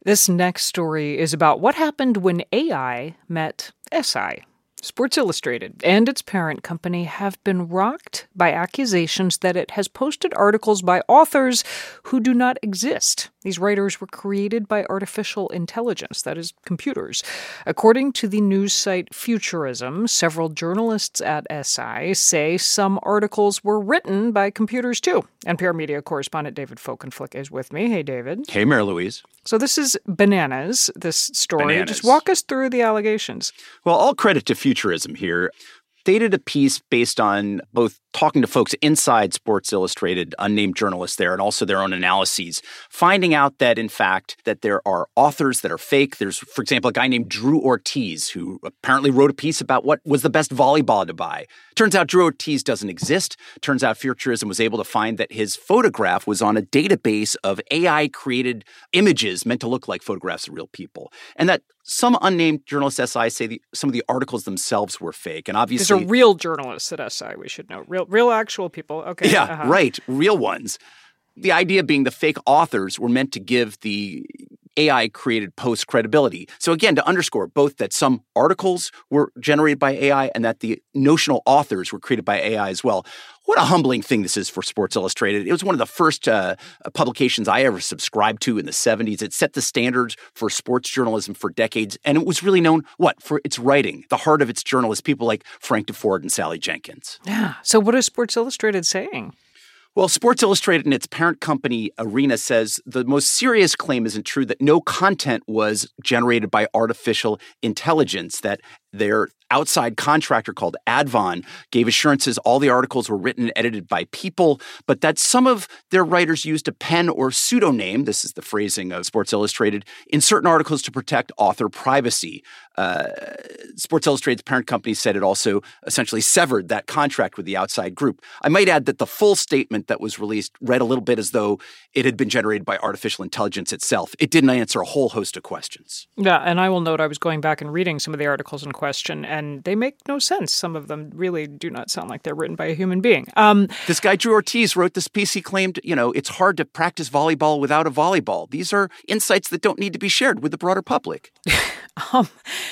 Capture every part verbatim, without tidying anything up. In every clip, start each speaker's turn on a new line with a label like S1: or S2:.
S1: This next story is about what happened when A I met S I. Sports Illustrated and its parent company have been rocked by accusations that it has posted articles by authors who do not exist. These writers were created by artificial intelligence, that is, computers. According to the news site Futurism, several journalists at S I say some articles were written by computers too. N P R Media correspondent David Folkenflik is with me. Hey, David.
S2: Hey, Mary Louise.
S1: So this is bananas, this story.
S2: Bananas.
S1: Just walk us through the allegations.
S2: Well, all credit to Futurism here. They did a piece based on both talking to folks inside Sports Illustrated, unnamed journalists there, and also their own analyses, finding out that, in fact, that there are authors that are fake. There's, for example, a guy named Drew Ortiz, who apparently wrote a piece about what was the best volleyball to buy. Turns out Drew Ortiz doesn't exist. Turns out Futurism was able to find that his photograph was on a database of A I-created images meant to look like photographs of real people. And that some unnamed journalists at S I say the, some of the articles themselves were fake. And obviously—
S1: These are real journalists at S I, we should know. Real real actual people. Okay.
S2: Yeah,
S1: uh-huh.
S2: right. Real ones. The idea being the fake authors were meant to give the A I-created post credibility. So again, to underscore both that some articles were generated by A I and that the notional authors were created by A I as well. What a humbling thing this is for Sports Illustrated. It was one of the first uh, publications I ever subscribed to in the seventies. It set the standards for sports journalism for decades, and it was really known, what, for its writing, the heart of its journalists, people like Frank DeFord and Sally Jenkins.
S1: Yeah. So what is Sports Illustrated saying?
S2: Well, Sports Illustrated and its parent company, Arena, says the most serious claim isn't true, that no content was generated by artificial intelligence, that their outside contractor called Advon gave assurances all the articles were written and edited by people, but that some of their writers used a pen or pseudonym, this is the phrasing of Sports Illustrated, in certain articles to protect author privacy. Uh, Sports Illustrated's parent company said it also essentially severed that contract with the outside group. I might add that the full statement that was released read a little bit as though it had been generated by artificial intelligence itself. It didn't answer a whole host of questions.
S1: Yeah, and I will note I was going back and reading some of the articles in question, and they make no sense. Some of them really do not sound like they're written by a human being. Um,
S2: this guy, Drew Ortiz, wrote this piece. He claimed, you know, it's hard to practice volleyball without a volleyball. These are insights that don't need to be shared with the broader public.
S1: um,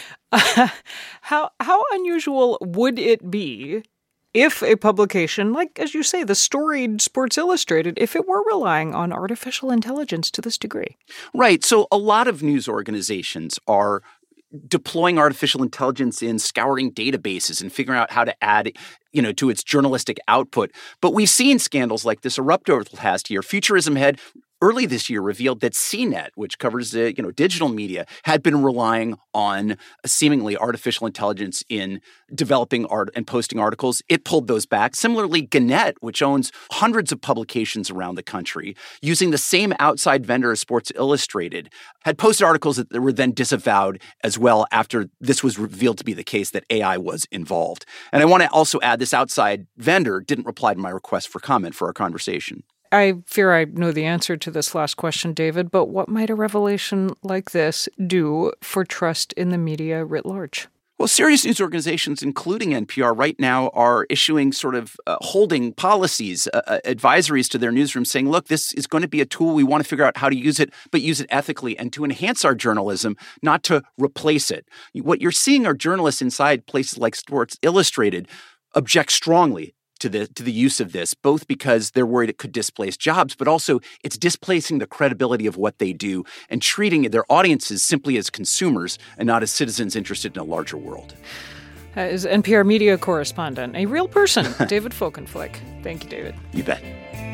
S1: uh, how how unusual would it be if a publication, like, as you say, the storied Sports Illustrated, if it were relying on artificial intelligence to this degree?
S2: Right. So a lot of news organizations are deploying artificial intelligence in scouring databases and figuring out how to add, you know, to its journalistic output. But we've seen scandals like this erupt over the past year. Futurism had early this year revealed that C net, which covers uh, you know digital media, had been relying on seemingly artificial intelligence in developing art and posting articles. It pulled those back. Similarly, Gannett, which owns hundreds of publications around the country, using the same outside vendor as Sports Illustrated, had posted articles that were then disavowed as well after this was revealed to be the case that A I was involved. And I want to also add this outside vendor didn't reply to my request for comment for our conversation.
S1: I fear I know the answer to this last question, David, but what might a revelation like this do for trust in the media writ large?
S2: Well, serious news organizations, including N P R, right now are issuing sort of uh, holding policies, uh, advisories to their newsroom saying, look, this is going to be a tool. We want to figure out how to use it, but use it ethically and to enhance our journalism, not to replace it. What you're seeing are journalists inside places like Sports Illustrated object strongly to the to the use of this, both because they're worried it could displace jobs, but also it's displacing the credibility of what they do and treating their audiences simply as consumers and not as citizens interested in a larger world.
S1: Uh, is N P R media correspondent, a real person, David Folkenflik. Thank you, David.
S2: You bet.